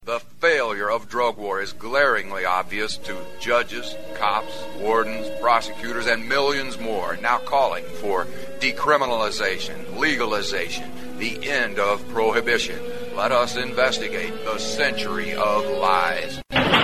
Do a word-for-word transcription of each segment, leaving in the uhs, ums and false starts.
The failure of drug war is glaringly obvious to judges, cops, wardens, prosecutors, and millions more now calling for decriminalization, legalization, the end of prohibition. Let us investigate the century of lies.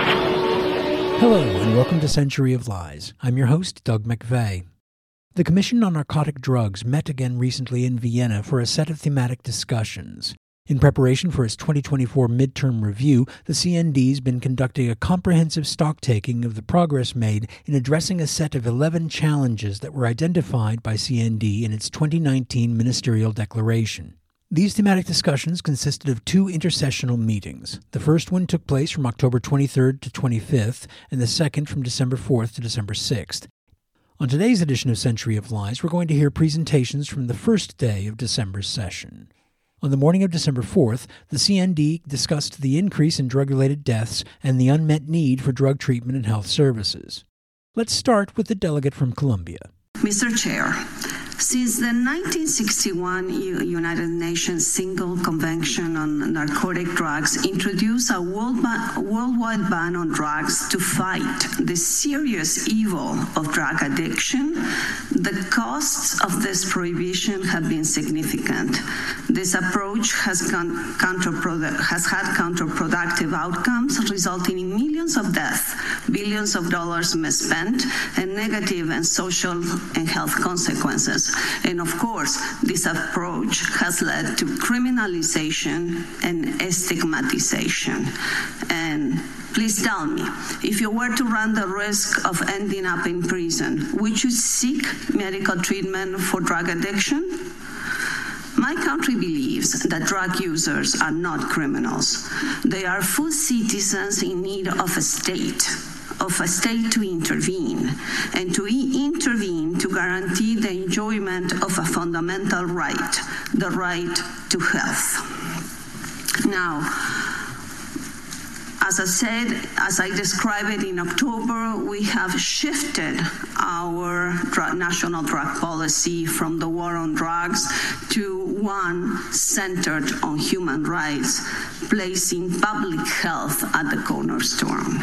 Hello, and welcome to Century of Lies. I'm your host, Doug McVeigh. The Commission on Narcotic Drugs met again recently in Vienna for a set of thematic discussions. In preparation for its twenty twenty-four midterm review, the C N D's been conducting a comprehensive stocktaking of the progress made in addressing a set of eleven challenges that were identified by C N D in its twenty nineteen ministerial declaration. These thematic discussions consisted of two intersessional meetings. The first one took place from October twenty-third to twenty-fifth, and the second from December fourth to December sixth. On today's edition of Century of Lies, we're going to hear presentations from the first day of December's session. On the morning of December fourth, the C N D discussed the increase in drug-related deaths and the unmet need for drug treatment and health services. Let's start with the delegate from Colombia. Mister Chair, since the nineteen sixty-one U- United Nations Single Convention on Narcotic Drugs introduced a world ba- worldwide ban on drugs to fight the serious evil of drug addiction, the costs of this prohibition have been significant. This approach has, gone counterprodu- has had counterproductive outcomes, resulting in millions of deaths, billions of dollars misspent, and negative and social and health consequences. And of course, this approach has led to criminalization and stigmatization. And please tell me, if you were to run the risk of ending up in prison, would you seek medical treatment for drug addiction? My country believes that drug users are not criminals. They are full citizens in need of a state. of a state to intervene, and to e- intervene to guarantee the enjoyment of a fundamental right, the right to health. Now, as I said, as I described it in October, we have shifted our drug, national drug policy from the war on drugs to one centered on human rights, placing public health at the cornerstone.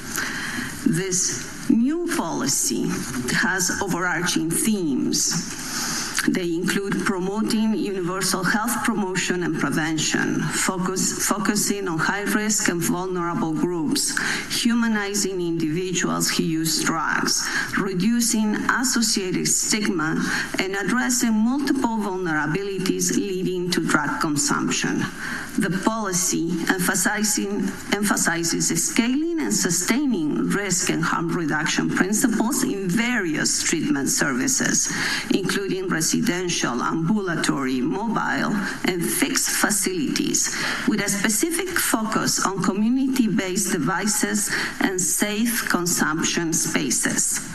This new policy has overarching themes. They include promoting universal health promotion and prevention, focus, focusing on high-risk and vulnerable groups, humanizing individuals who use drugs, reducing associated stigma, and addressing multiple vulnerabilities leading to drug consumption. The policy emphasizing, emphasizes scaling and sustaining risk and harm reduction principles in various treatment services, including residential, ambulatory, mobile, and fixed facilities, with a specific focus on community-based devices and safe consumption spaces.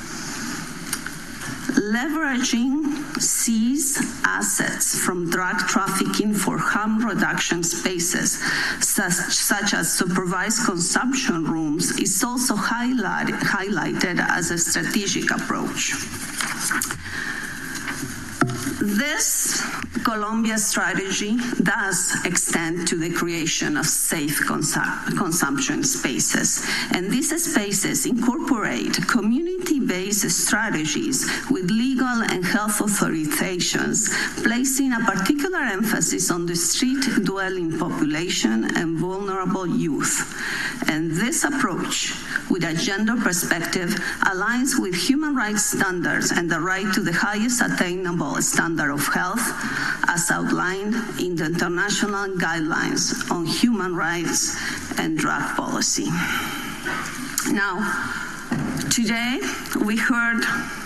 Leveraging seized assets from drug trafficking for harm reduction spaces, such, such as supervised consumption rooms, is also highlight, highlighted as a strategic approach. This Colombia strategy does extend to the creation of safe consu- consumption spaces, and these spaces incorporate community-based strategies with legal and health authorizations, placing a particular emphasis on the street-dwelling population and vulnerable youth. And this approach, with a gender perspective, aligns with human rights standards and the right to the highest attainable standard of health, as outlined in the international guidelines on human rights and drug policy. Now, today we heard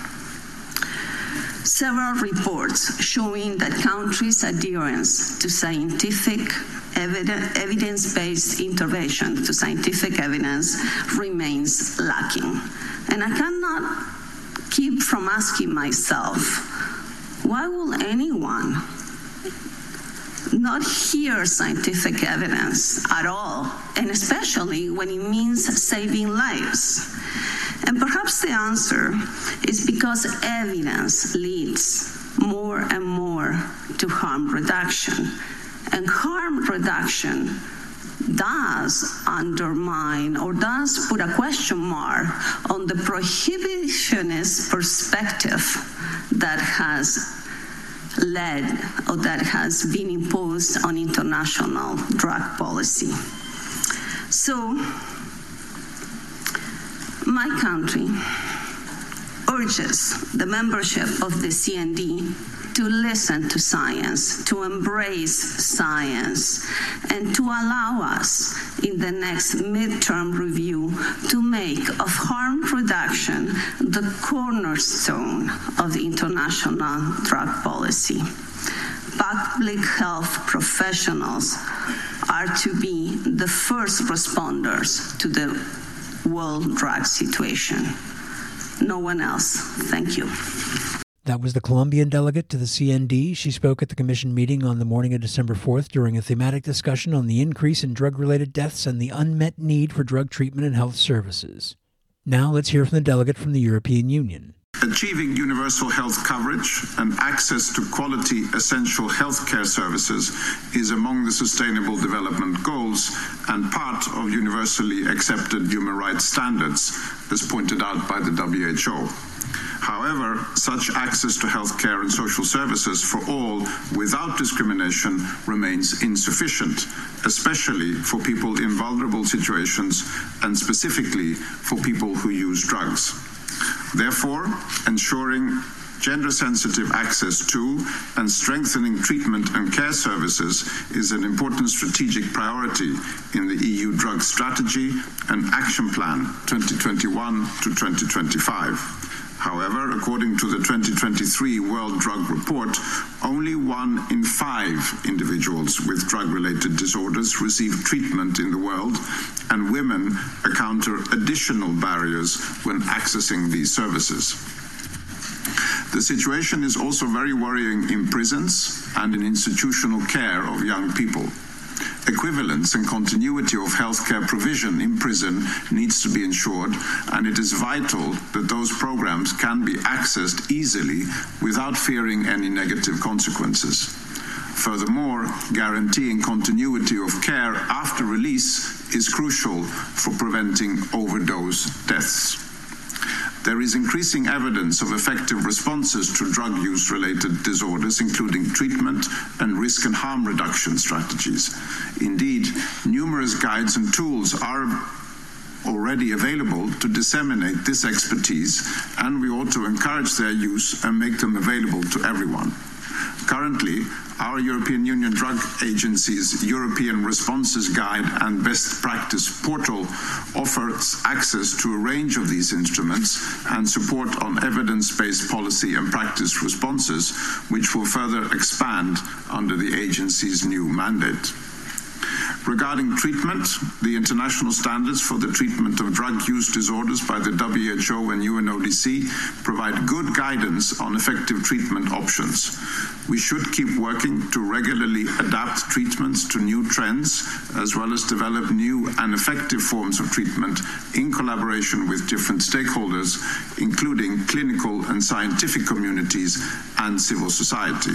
several reports showing that countries' adherence to scientific evidence, evidence-based intervention, to scientific evidence, remains lacking. And I cannot keep from asking myself, why will anyone not hear scientific evidence at all, and especially when it means saving lives? And perhaps the answer is because evidence leads more and more to harm reduction. And harm reduction does undermine or does put a question mark on the prohibitionist perspective that has led or that has been imposed on international drug policy. So, my country urges the membership of the C N D to listen to science, to embrace science, and to allow us in the next midterm review to make of harm reduction the cornerstone of the international drug policy. Public health professionals are to be the first responders to the world drug situation. No one else. Thank you. That was the Colombian delegate to the C N D. She spoke at the Commission meeting on the morning of December fourth during a thematic discussion on the increase in drug-related deaths and the unmet need for drug treatment and health services. Now let's hear from the delegate from the European Union. Achieving universal health coverage and access to quality essential healthcare services is among the Sustainable Development Goals and part of universally accepted human rights standards, as pointed out by the W H O. However, such access to healthcare and social services for all without discrimination remains insufficient, especially for people in vulnerable situations and specifically for people who use drugs. Therefore, ensuring gender-sensitive access to and strengthening treatment and care services is an important strategic priority in the E U Drug Strategy and Action Plan twenty twenty-one to twenty twenty-five. However, according to the twenty twenty-three World Drug Report, only one in five individuals with drug-related disorders receive treatment in the world, and women encounter additional barriers when accessing these services. The situation is also very worrying in prisons and in institutional care of young people. Equivalence and continuity of healthcare provision in prison needs to be ensured, and it is vital that those programs can be accessed easily without fearing any negative consequences. Furthermore, guaranteeing continuity of care after release is crucial for preventing overdose deaths. There is increasing evidence of effective responses to drug use-related disorders, including treatment and risk and harm reduction strategies. Indeed, numerous guides and tools are already available to disseminate this expertise, and we ought to encourage their use and make them available to everyone. Currently, our European Union Drug Agency's European Responses Guide and Best Practice Portal offers access to a range of these instruments and support on evidence-based policy and practice responses, which will further expand under the agency's new mandate. Regarding treatment, the international standards for the treatment of drug use disorders by the W H O and U N O D C provide good guidance on effective treatment options. We should keep working to regularly adapt treatments to new trends, as well as develop new and effective forms of treatment in collaboration with different stakeholders, including clinical and scientific communities and civil society.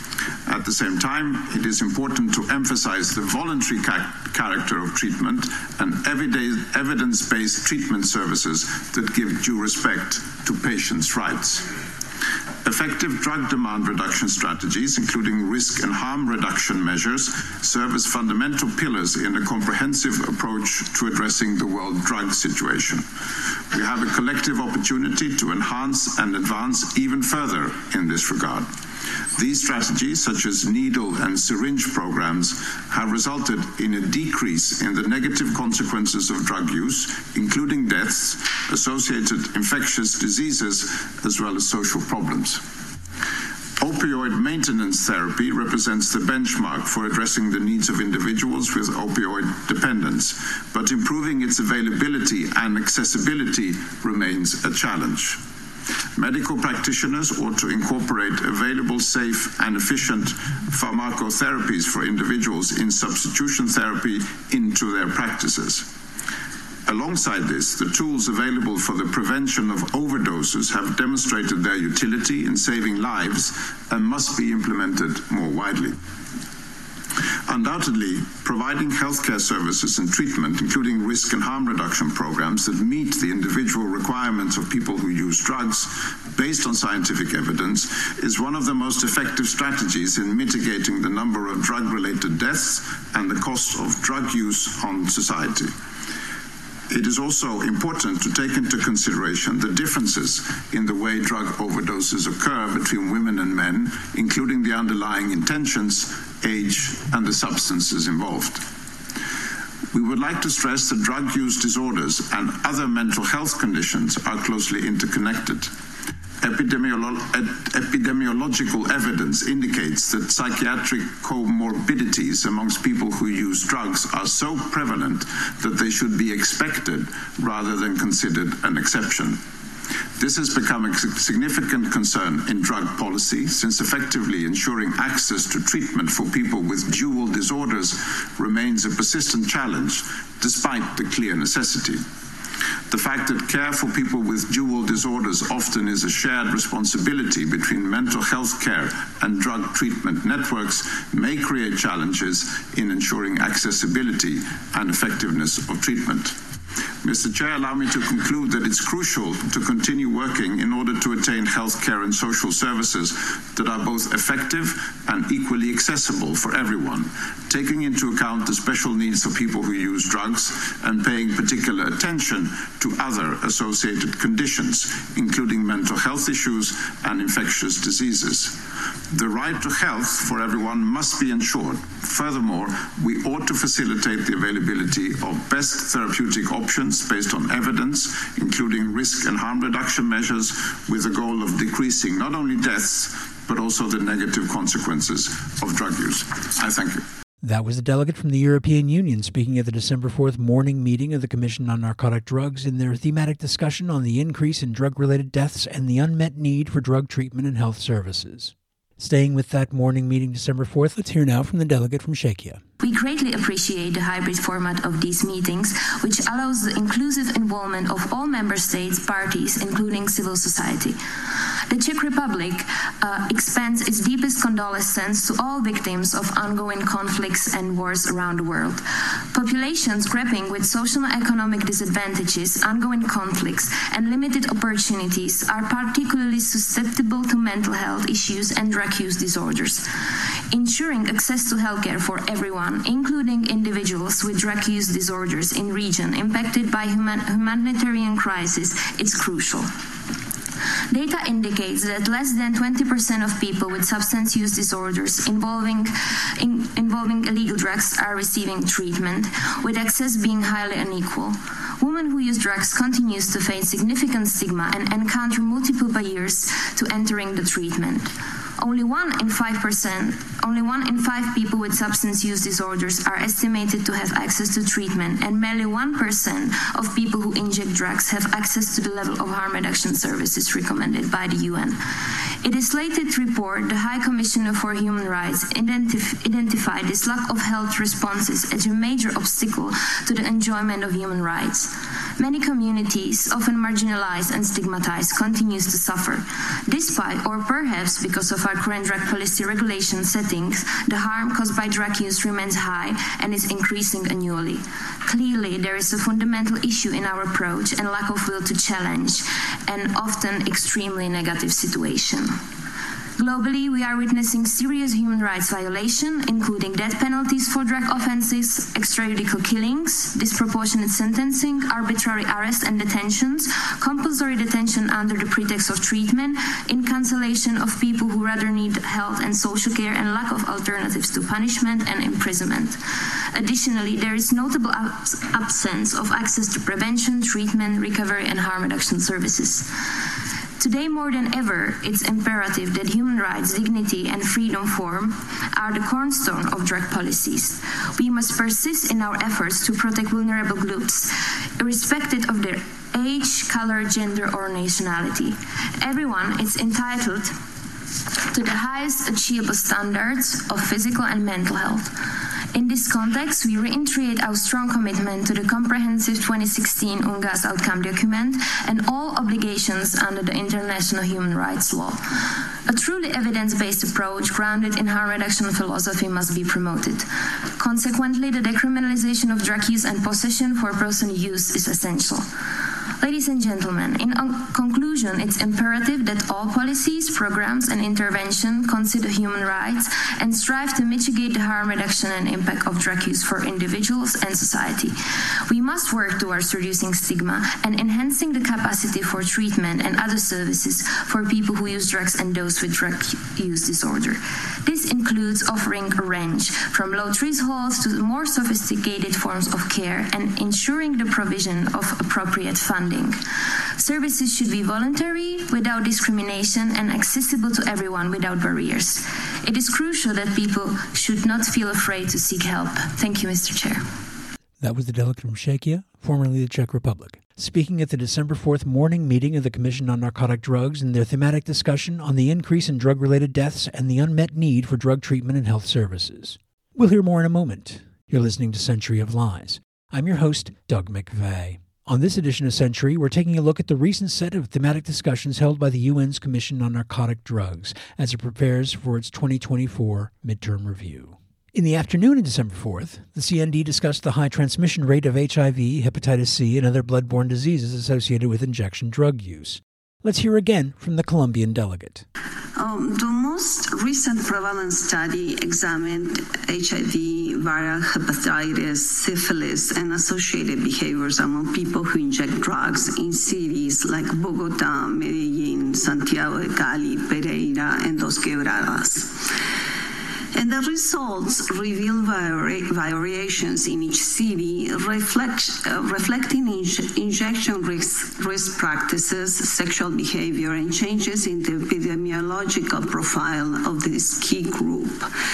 At the same time, it is important to emphasize the voluntary ca- character of treatment and evidence-based treatment services that give due respect to patients' rights. Effective drug demand reduction strategies, including risk and harm reduction measures, serve as fundamental pillars in a comprehensive approach to addressing the world drug situation. We have a collective opportunity to enhance and advance even further in this regard. These strategies, such as needle and syringe programs, have resulted in a decrease in the negative consequences of drug use, including deaths, associated infectious diseases, as well as social problems. Opioid maintenance therapy represents the benchmark for addressing the needs of individuals with opioid dependence, but improving its availability and accessibility remains a challenge. Medical practitioners ought to incorporate available, safe, and efficient pharmacotherapies for individuals in substitution therapy into their practices. Alongside this, the tools available for the prevention of overdoses have demonstrated their utility in saving lives and must be implemented more widely. Undoubtedly, providing healthcare services and treatment, including risk and harm reduction programs that meet the individual requirements of people who use drugs based on scientific evidence, is one of the most effective strategies in mitigating the number of drug-related deaths and the cost of drug use on society. It is also important to take into consideration the differences in the way drug overdoses occur between women and men, including the underlying intentions, age, and the substances involved. We would like to stress that drug use disorders and other mental health conditions are closely interconnected. Epidemiolo- epidemiological evidence indicates that psychiatric comorbidities amongst people who use drugs are so prevalent that they should be expected rather than considered an exception. This has become a significant concern in drug policy, since effectively ensuring access to treatment for people with dual disorders remains a persistent challenge, despite the clear necessity. The fact that care for people with dual disorders often is a shared responsibility between mental health care and drug treatment networks may create challenges in ensuring accessibility and effectiveness of treatment. Mister Chair, allow me to conclude that it's crucial to continue working in order to attain health care and social services that are both effective and equally accessible for everyone, taking into account the special needs of people who use drugs and paying particular attention to other associated conditions, including mental health issues and infectious diseases. The right to health for everyone must be ensured. Furthermore, we ought to facilitate the availability of best therapeutic options based on evidence, including risk and harm reduction measures, with the goal of decreasing not only deaths, but also the negative consequences of drug use. I thank you. That was a delegate from the European Union speaking at the December fourth morning meeting of the Commission on Narcotic Drugs in their thematic discussion on the increase in drug-related deaths and the unmet need for drug treatment and health services. Staying with that morning meeting December fourth, let's hear now from the delegate from Czechia. We greatly appreciate the hybrid format of these meetings, which allows the inclusive involvement of all member states, parties, including civil society. The Czech Republic uh, extends its deepest condolences to all victims of ongoing conflicts and wars around the world. Populations grappling with social and economic disadvantages, ongoing conflicts, and limited opportunities are particularly susceptible to mental health issues and drug use disorders. Ensuring access to healthcare for everyone, including individuals with drug use disorders in region impacted by human- humanitarian crisis, is crucial. Data indicates that less than twenty percent of people with substance use disorders involving, in, involving illegal drugs are receiving treatment, with access being highly unequal. Women who use drugs continue to face significant stigma and encounter multiple barriers to entering the treatment. Only one in five percent, only one in five people with substance use disorders are estimated to have access to treatment, and merely one percent of people who inject drugs have access to the level of harm reduction services recommended by the U N. In its latest report, the High Commissioner for Human Rights identif- identified this lack of health responses as a major obstacle to the enjoyment of human rights. Many communities, often marginalized and stigmatized, continue to suffer. Despite, or perhaps because of our current drug policy regulation settings, the harm caused by drug use remains high and is increasing annually. Clearly, there is a fundamental issue in our approach and lack of will to challenge an often extremely negative situation. Globally, we are witnessing serious human rights violations, including death penalties for drug offenses, extrajudicial killings, disproportionate sentencing, arbitrary arrest and detentions, compulsory detention under the pretext of treatment, incarceration of people who rather need health and social care, and lack of alternatives to punishment and imprisonment. Additionally, there is notable abs- absence of access to prevention, treatment, recovery, and harm reduction services. Today, more than ever, it's imperative that human rights, dignity, and freedom form are the cornerstone of drug policies. We must persist in our efforts to protect vulnerable groups, irrespective of their age, color, gender, or nationality. Everyone is entitled to the highest achievable standards of physical and mental health. In this context, we reiterate our strong commitment to the comprehensive twenty sixteen UNGAS outcome document and all obligations under the international human rights law. A truly evidence-based approach grounded in harm reduction philosophy must be promoted. Consequently, the decriminalization of drug use and possession for personal use is essential. Ladies and gentlemen, in conclusion, it's imperative that all policies, programs, and intervention consider human rights and strive to mitigate the harm reduction and impact of drug use for individuals and society. We must work towards reducing stigma and enhancing the capacity for treatment and other services for people who use drugs and those with drug use disorder. This includes offering a range from low thresholds to more sophisticated forms of care and ensuring the provision of appropriate funding. Services should be voluntary, without discrimination, and accessible to everyone without barriers. It is crucial that people should not feel afraid to seek help. Thank you, Mister Chair. That was the delegate from Czechia, formerly the Czech Republic, speaking at the December fourth morning meeting of the Commission on Narcotic Drugs in their thematic discussion on the increase in drug-related deaths and the unmet need for drug treatment and health services. We'll hear more in a moment. You're listening to Century of Lies. I'm your host, Doug McVeigh. On this edition of Century, we're taking a look at the recent set of thematic discussions held by the U N's Commission on Narcotic Drugs as it prepares for its twenty twenty-four midterm review. In the afternoon of December fourth, the C N D discussed the high transmission rate of H I V, hepatitis C, and other bloodborne diseases associated with injection drug use. Let's hear again from the Colombian delegate. Um, the most recent prevalence study examined H I V, viral hepatitis, syphilis, and associated behaviors among people who inject drugs in cities like Bogota, Medellin, Santiago de Cali, Pereira, and Dos Quebradas. And the results reveal vari- variations in each city, reflect, uh, reflecting in- injection risk, risk practices, sexual behavior, and changes in the epidemiological profile of this key group.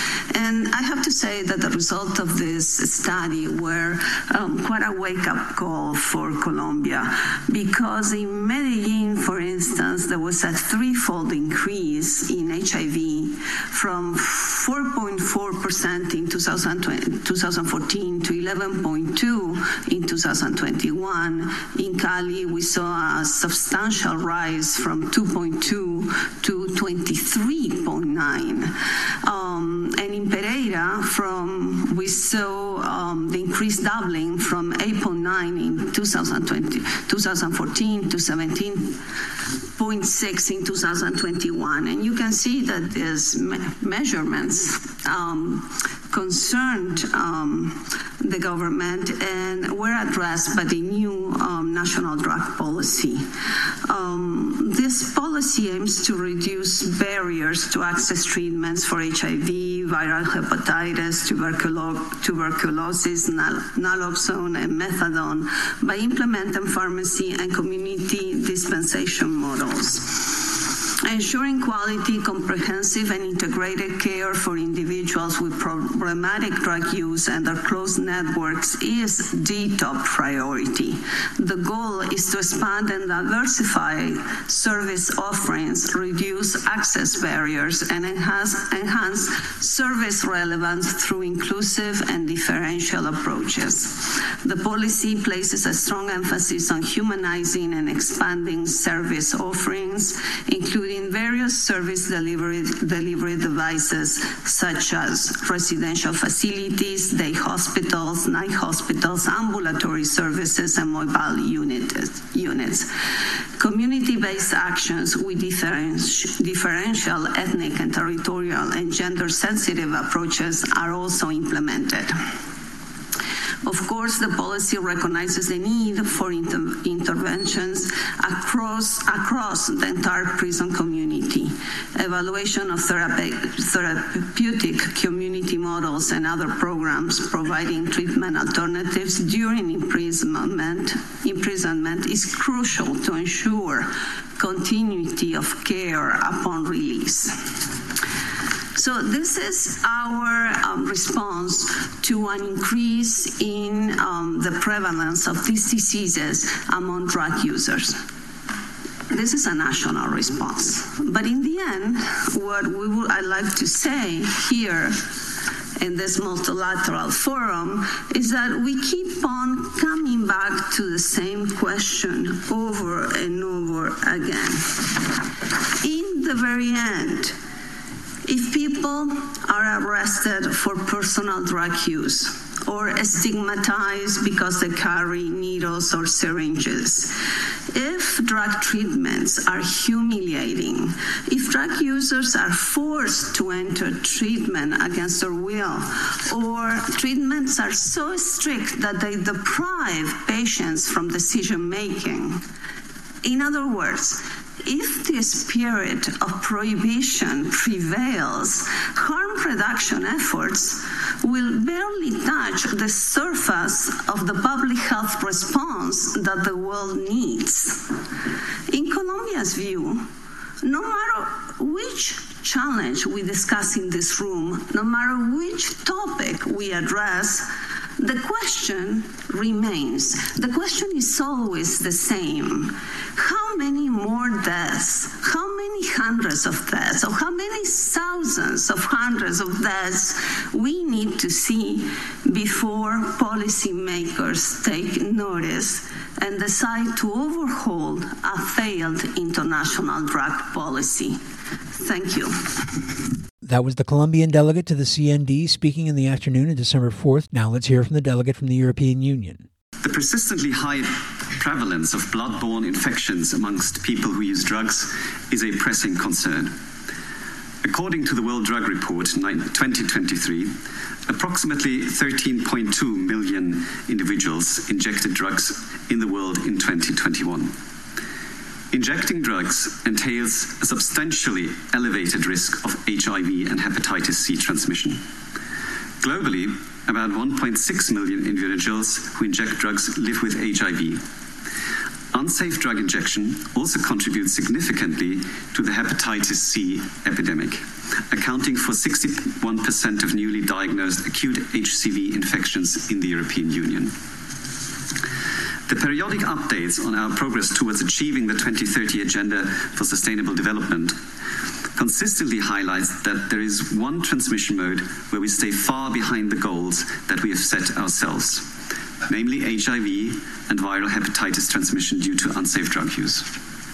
And I have to say that the result of this study were um, quite a wake-up call for Colombia, because in Medellin, for instance, there was a threefold increase in H I V from four point four percent in twenty fourteen to eleven point two in twenty twenty-one. In Cali, we saw a substantial rise from two point two to twenty-three point nine. Um, and in Pereira, from we saw um, the increase doubling from eight point nine in twenty twenty, twenty fourteen to seventeen point six in twenty twenty-one. And you can see that these me- measurements um, concerned um, the government and were addressed by the new um, national drug policy. Um, this policy aims to reduce barriers to access treatments for H I V, viral hepatitis, tuberculo- tuberculosis, nal- naloxone, and methadone by implementing pharmacy and community dispensation models. Ensuring quality, comprehensive, and integrated care for individuals with problematic drug use and their close networks is the top priority. The goal is to expand and diversify service offerings, reduce access barriers, and enhance, enhance service relevance through inclusive and differential approaches. The policy places a strong emphasis on humanizing and expanding service offerings, including various service delivery, delivery devices such as residential facilities, day hospitals, night hospitals, ambulatory services, and mobile unit, units. Community-based actions with differenti- differential ethnic and territorial and gender-sensitive approaches are also implemented. Of course, the policy recognizes the need for inter- interventions across, across the entire prison community. Evaluation of therape- therapeutic community models and other programs providing treatment alternatives during imprisonment, imprisonment is crucial to ensure continuity of care upon release. So this is our um, response to an increase in um, the prevalence of these diseases among drug users. This is a national response. But in the end, what we would, I'd like to say here in this multilateral forum is that we keep on coming back to the same question over and over again. In the very end, if people are arrested for personal drug use or stigmatized because they carry needles or syringes, if drug treatments are humiliating, if drug users are forced to enter treatment against their will, or treatments are so strict that they deprive patients from decision-making. In other words, if the spirit of prohibition prevails, harm reduction efforts will barely touch the surface of the public health response that the world needs. In Colombia's view, no matter which challenge we discuss in this room, no matter which topic we address, the question remains. The question is always the same. How many more deaths, how many hundreds of deaths, or how many thousands of hundreds of deaths we need to see before policymakers take notice and decide to overhaul a failed international drug policy? Thank you. That was the Colombian delegate to the C N D speaking in the afternoon of December fourth. Now let's hear from the delegate from the European Union. The persistently high prevalence of blood-borne infections amongst people who use drugs is a pressing concern. According to the World Drug Report twenty twenty-three, approximately thirteen point two million individuals injected drugs in the world in twenty twenty-one. Injecting drugs entails a substantially elevated risk of H I V and hepatitis C transmission. Globally, about one point six million individuals who inject drugs live with H I V. Unsafe drug injection also contributes significantly to the hepatitis C epidemic, accounting for sixty-one percent of newly diagnosed acute H C V infections in the European Union. The periodic updates on our progress towards achieving the twenty thirty Agenda for Sustainable Development consistently highlights that there is one transmission mode where we stay far behind the goals that we have set ourselves, namely H I V and viral hepatitis transmission due to unsafe drug use.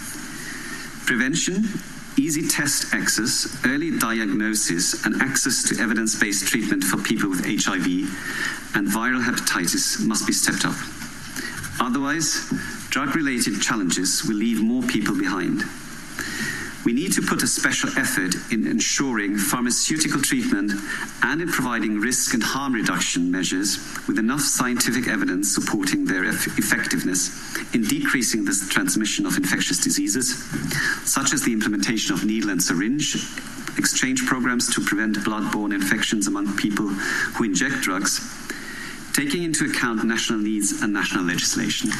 Prevention, easy test access, early diagnosis, and access to evidence-based treatment for people with H I V and viral hepatitis must be stepped up. Otherwise, drug-related challenges will leave more people behind. We need to put a special effort in ensuring pharmaceutical treatment and in providing risk and harm reduction measures with enough scientific evidence supporting their eff- effectiveness in decreasing the transmission of infectious diseases, such as the implementation of needle and syringe exchange programs to prevent blood-borne infections among people who inject drugs, taking into account national needs and national legislation.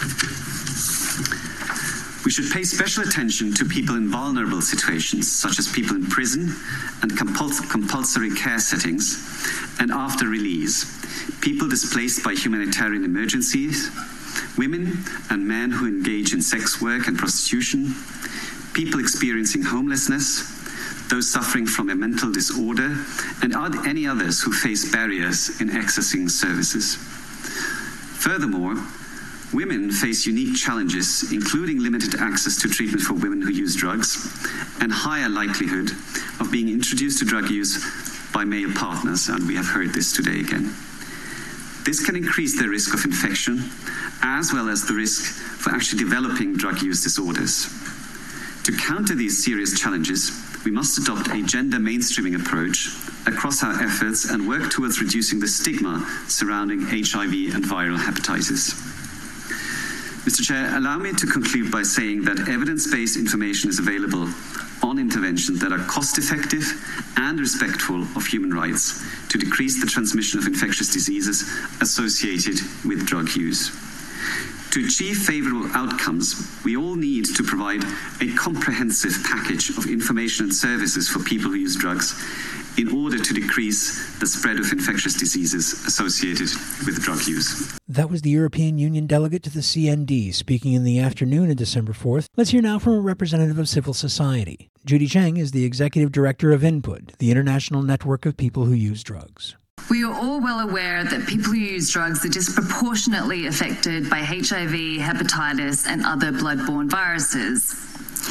We should pay special attention to people in vulnerable situations, such as people in prison and compuls- compulsory care settings, and after release, people displaced by humanitarian emergencies, women and men who engage in sex work and prostitution, people experiencing homelessness, those suffering from a mental disorder, and any others who face barriers in accessing services. Furthermore, women face unique challenges, including limited access to treatment for women who use drugs, and higher likelihood of being introduced to drug use by male partners, and we have heard this today again. This can increase their risk of infection, as well as the risk for actually developing drug use disorders. To counter these serious challenges, we must adopt a gender mainstreaming approach across our efforts and work towards reducing the stigma surrounding H I V and viral hepatitis. Mister Chair, allow me to conclude by saying that evidence-based information is available on interventions that are cost-effective and respectful of human rights to decrease the transmission of infectious diseases associated with drug use. To achieve favorable outcomes, we all need to provide a comprehensive package of information and services for people who use drugs in order to decrease the spread of infectious diseases associated with drug use. That was the European Union delegate to the C N D speaking in the afternoon of December fourth. Let's hear now from a representative of civil society. Judy Cheng is the executive director of Input, the international network of people who use drugs. We are all well aware that people who use drugs are disproportionately affected by H I V, hepatitis, and other blood-borne viruses.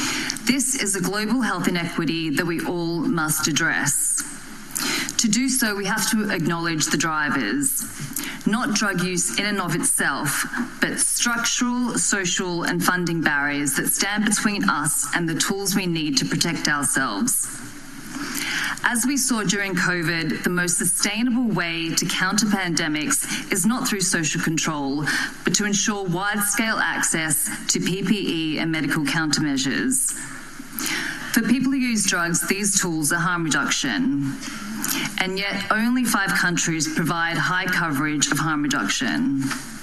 This is a global health inequity that we all must address. To do so, we have to acknowledge the drivers, not drug use in and of itself, but structural, social, and funding barriers that stand between us and the tools we need to protect ourselves. As we saw during COVID, the most sustainable way to counter pandemics is not through social control, but to ensure wide-scale access to P P E and medical countermeasures. For people who use drugs, these tools are harm reduction. And yet only five countries provide high coverage of harm reduction.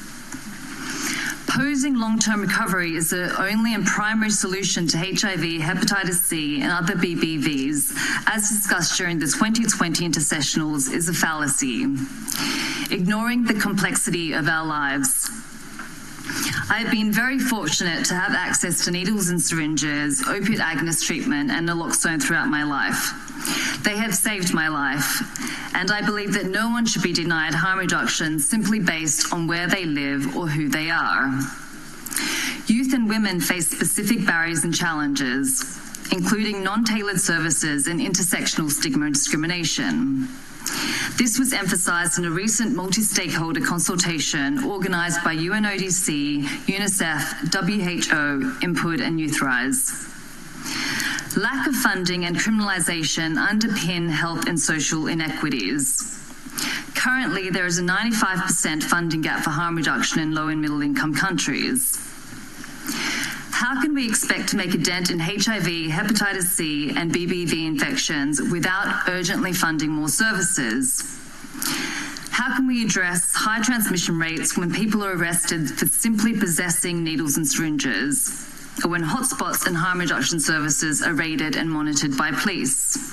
Posing long-term recovery is the only and primary solution to H I V, hepatitis C, and other B B Vs, as discussed during the twenty twenty intersessionals, is a fallacy, ignoring the complexity of our lives. I have been very fortunate to have access to needles and syringes, opiate agonist treatment, and naloxone throughout my life. They have saved my life, and I believe that no one should be denied harm reduction simply based on where they live or who they are. Youth and women face specific barriers and challenges, including non-tailored services and intersectional stigma and discrimination. This was emphasised in a recent multi-stakeholder consultation organised by U N O D C, UNICEF, W H O, Input and YouthRise. Lack of funding and criminalisation underpin health and social inequities. Currently, there is a ninety-five percent funding gap for harm reduction in low and middle income countries. How can we expect to make a dent in H I V, hepatitis C, and B B V infections without urgently funding more services? How can we address high transmission rates when people are arrested for simply possessing needles and syringes, or when hotspots and harm reduction services are raided and monitored by police?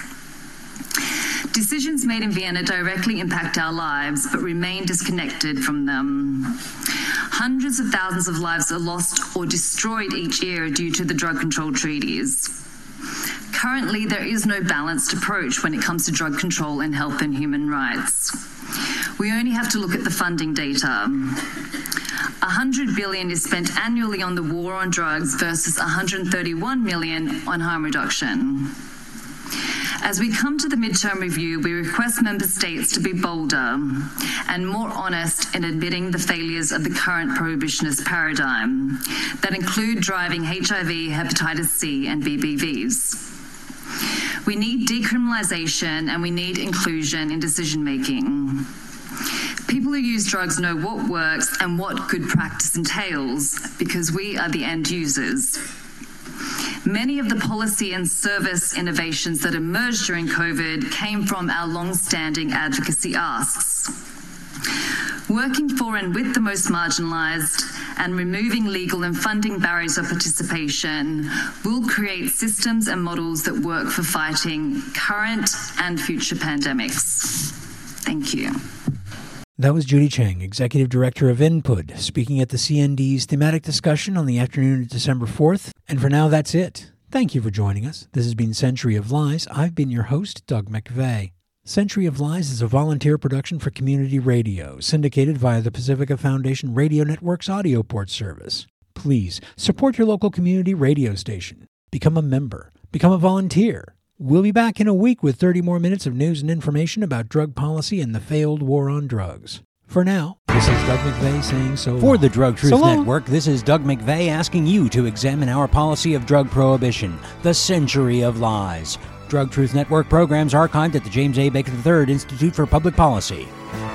Decisions made in Vienna directly impact our lives, but remain disconnected from them. Hundreds of thousands of lives are lost or destroyed each year due to the drug control treaties. Currently, there is no balanced approach when it comes to drug control and health and human rights. We only have to look at the funding data. one hundred billion dollars is spent annually on the war on drugs versus one hundred thirty-one million dollars on harm reduction. As we come to the midterm review, we request member states to be bolder and more honest in admitting the failures of the current prohibitionist paradigm that include driving H I V, hepatitis C, and B B Vs. We need decriminalisation and we need inclusion in decision-making. People who use drugs know what works and what good practice entails because we are the end users. Many of the policy and service innovations that emerged during COVID came from our long-standing advocacy asks. Working for and with the most marginalised and removing legal and funding barriers of participation will create systems and models that work for fighting current and future pandemics. Thank you. That was Judy Cheng, Executive Director of Input, speaking at the C N D's thematic discussion on the afternoon of December fourth. And for now, that's it. Thank you for joining us. This has been Century of Lies. I've been your host, Doug McVeigh. Century of Lies is a volunteer production for community radio, syndicated via the Pacifica Foundation Radio Network's audio port service. Please support your local community radio station. Become a member. Become a volunteer. We'll be back in a week with thirty more minutes of news and information about drug policy and the failed war on drugs. For now, this is Doug McVeigh saying so long. For the Drug Truth So long. Network, this is Doug McVeigh asking you to examine our policy of drug prohibition, the Century of Lies. Drug Truth Network programs archived at the James A. Baker the third Institute for Public Policy.